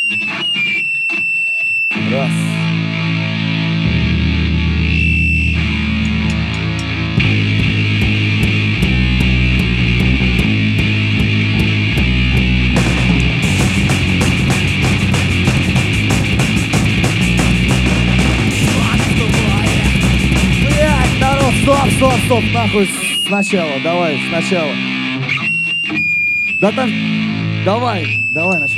Раз. Блядь, народ, стоп, нахуй, сначала, давай, сначала. Да там, давай, начнем.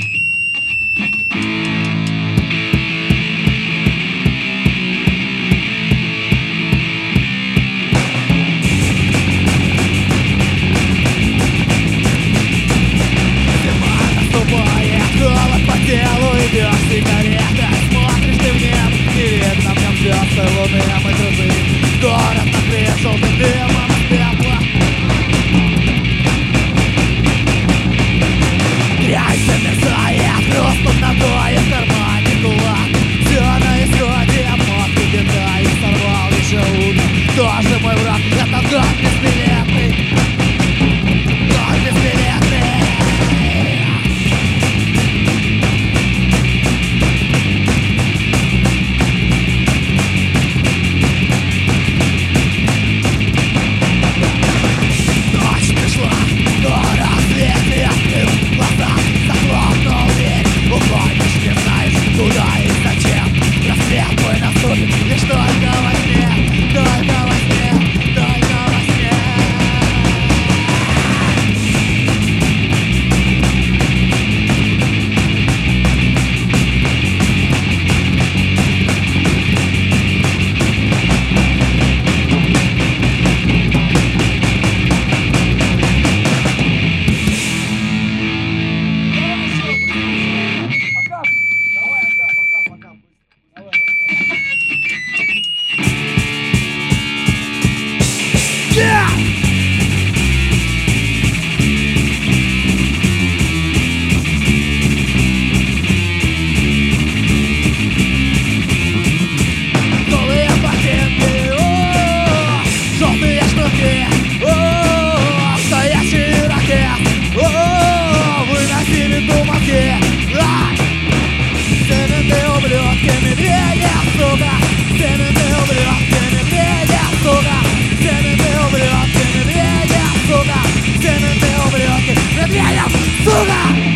Холод по телу, идет сигарета. Смотришь ты в небо, не видно в нем звезды, луны, мы дружи. Город накрыт желтым дымом от пепла. Грязь замерзает, хруст под ногой, в кармане кулак. Все на исходе, мозг и беда, и сорвал еще утро. Тоже мой враг, это год бесбилетный. Год бесбилетный. Уходишь, не знаешь, куда и зачем. Рассвет твой наступит, лишь только во сне. Только во сне, только во сне. Сука!